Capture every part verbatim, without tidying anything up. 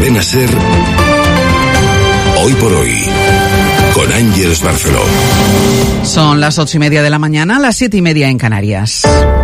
Cadena SER, Hoy por Hoy, con Ángeles Barceló. Son las ocho y media de la mañana, las siete y media en Canarias.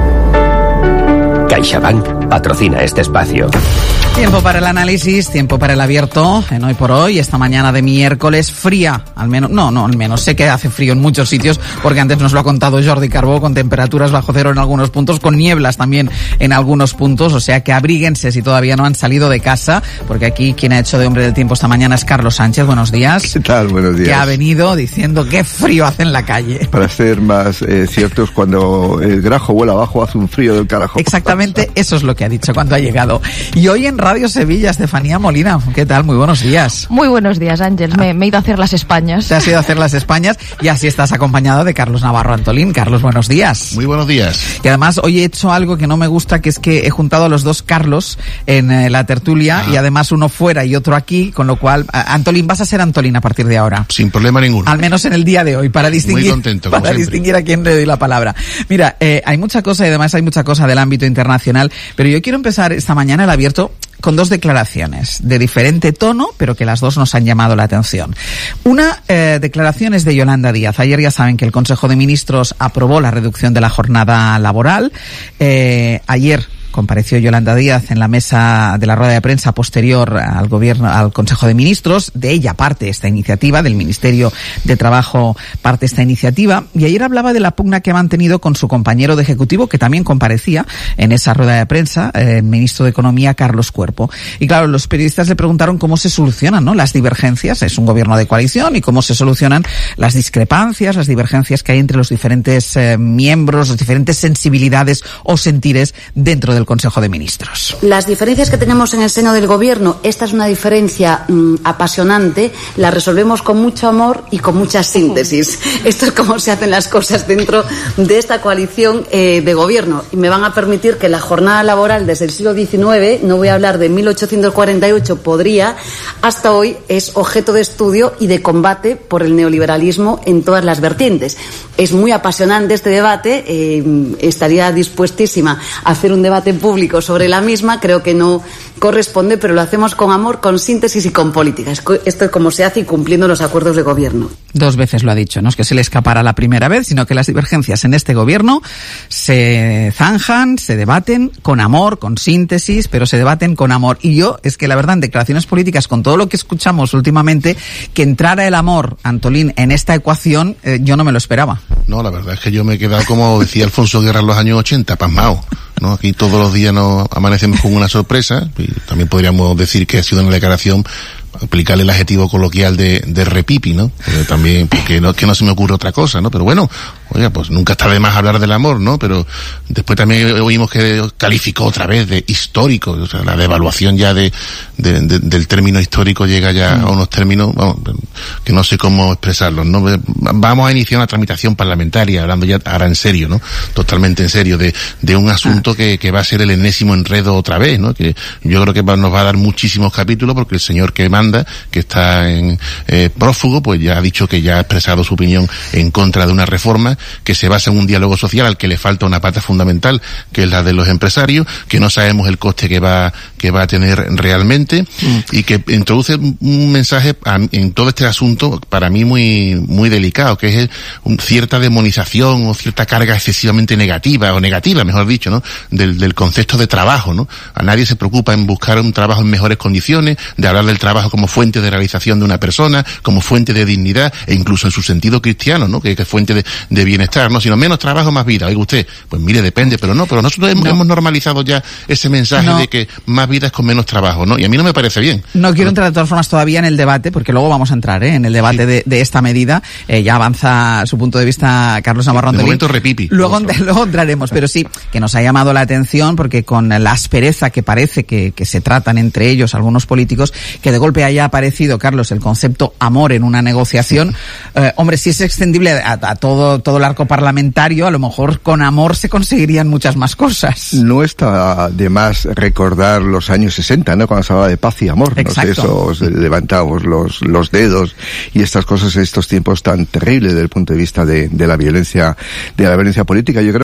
CaixaBank patrocina este espacio. Tiempo para el análisis, tiempo para el abierto en Hoy por Hoy, esta mañana de miércoles fría, al menos, no, no, al menos, sé que hace frío en muchos sitios, porque antes nos lo ha contado Jordi Carbó, con temperaturas bajo cero en algunos puntos, con nieblas también en algunos puntos, o sea que abríguense si todavía no han salido de casa, porque aquí quien ha hecho de hombre del tiempo esta mañana es Carlos Sánchez. Buenos días. ¿Qué tal? Buenos días. Que ha venido diciendo qué frío hace en la calle. Para ser más eh, ciertos, cuando el grajo vuela abajo hace un frío del carajo. Exactamente, eso es lo que ha dicho cuando ha llegado. Y hoy en Radio Sevilla, Estefanía Molina, ¿qué tal? Muy buenos días. Muy buenos días, Ángel. Me, me he ido a hacer las Españas. Te has ido a hacer las Españas y así estás acompañado de Carlos Navarro Antolín. Carlos, buenos días. Muy buenos días. Y además hoy he hecho algo que no me gusta, que es que he juntado a los dos Carlos en eh, la tertulia ah. y además uno fuera y otro aquí, con lo cual, Antolín, vas a ser Antolín a partir de ahora. Sin problema ninguno. Al menos en el día de hoy, para distinguir, Muy contento, como para siempre. distinguir a quién le doy la palabra. Mira, eh, hay mucha cosa y además hay mucha cosa del ámbito internacional, pero yo quiero empezar esta mañana el abierto con dos declaraciones de diferente tono, pero que las dos nos han llamado la atención. Una eh, declaración es de Yolanda Díaz. Ayer ya saben que el Consejo de Ministros aprobó la reducción de la jornada laboral. Eh, ayer compareció Yolanda Díaz en la mesa de la rueda de prensa posterior al gobierno, al Consejo de Ministros. De ella parte esta iniciativa, del Ministerio de Trabajo parte esta iniciativa, y ayer hablaba de la pugna que ha mantenido con su compañero de Ejecutivo, que también comparecía en esa rueda de prensa, eh, el ministro de Economía, Carlos Cuerpo. Y claro, los periodistas le preguntaron cómo se solucionan, ¿no?, las divergencias. Es un gobierno de coalición, y cómo se solucionan las discrepancias, las divergencias que hay entre los diferentes eh, miembros, las diferentes sensibilidades o sentires dentro del del Consejo de Ministros. Las diferencias que tenemos en el seno del Gobierno, esta es una diferencia mmm, apasionante, la resolvemos con mucho amor y con mucha síntesis. Esto es como se hacen las cosas dentro de esta coalición eh, de Gobierno. Y me van a permitir que la jornada laboral desde el siglo diecinueve, no voy a hablar de mil ochocientos cuarenta y ocho, podría, hasta hoy es objeto de estudio y de combate por el neoliberalismo en todas las vertientes. Es muy apasionante este debate, eh, estaría dispuestísima a hacer un debate público sobre la misma, creo que no corresponde, pero lo hacemos con amor, con síntesis y con política. Esto es como se hace y cumpliendo los acuerdos de gobierno. Dos veces lo ha dicho, no es que se le escapara la primera vez, sino que las divergencias en este gobierno se zanjan, se debaten con amor, con síntesis, pero se debaten con amor. Y yo, es que la verdad, en declaraciones políticas, con todo lo que escuchamos últimamente, que entrara el amor, Antolín, en esta ecuación, eh, yo no me lo esperaba. No, la verdad es que yo me he quedado, como decía Alfonso Guerra en los años ochenta, pasmado. ¿No? Aquí todos los días nos amanecemos con una sorpresa, y también podríamos decir que ha sido una declaración, aplicarle el adjetivo coloquial de, de repipi, ¿no? Porque también, porque no, que no se me ocurre otra cosa, ¿no? Pero bueno, oiga, pues nunca está de más hablar del amor, ¿no? Pero después también oímos que calificó otra vez de histórico, o sea, la devaluación ya de, de, de del término histórico llega ya mm. a unos términos, vamos, que no sé cómo expresarlos, ¿no? Vamos a iniciar una tramitación parlamentaria, hablando ya ahora en serio, ¿no? Totalmente en serio, de, de un asunto ah. que, que va a ser el enésimo enredo otra vez, ¿no? Que yo creo que va, nos va a dar muchísimos capítulos, porque el señor que manda, que está en eh, prófugo, pues ya ha dicho que ya ha expresado su opinión en contra de una reforma que se basa en un diálogo social al que le falta una pata fundamental, que es la de los empresarios, que no sabemos el coste que va que va a tener realmente, mm. y que introduce un mensaje a, en todo este asunto para mí muy muy delicado, que es un, cierta demonización o cierta carga excesivamente negativa, o negativa, mejor dicho, ¿no? Del, del concepto de trabajo, ¿no? A nadie se preocupa en buscar un trabajo en mejores condiciones, de hablar del trabajo como fuente de realización de una persona, como fuente de dignidad, e incluso en su sentido cristiano, ¿no? Que, que es fuente de, de bienestar, ¿no? Sino menos trabajo, más vida. Oiga usted, pues mire, depende, pero no, pero nosotros hemos, no. hemos normalizado ya ese mensaje no. de que más vida es con menos trabajo, ¿no? Y a mí no me parece bien. No quiero entrar de todas formas todavía en el debate, porque luego vamos a entrar, ¿eh? en el debate sí. de, de esta medida. Eh, ya avanza su punto de vista Carlos Navarro Antolín. De momento repipi. Luego, luego entraremos, pero sí, que nos ha llamado la atención, porque con la aspereza que parece que, que se tratan entre ellos algunos políticos, que de golpe haya aparecido, Carlos, el concepto amor en una negociación, eh, hombre, si es extendible a, a todo, todo el arco parlamentario, a lo mejor con amor se conseguirían muchas más cosas. No está de más recordar los años sesenta, ¿no? Cuando se hablaba de paz y amor, ¿no? Exacto. Esos levantábamos los, los dedos y estas cosas en estos tiempos tan terribles desde el punto de vista de, de la violencia, de la violencia política. Yo creo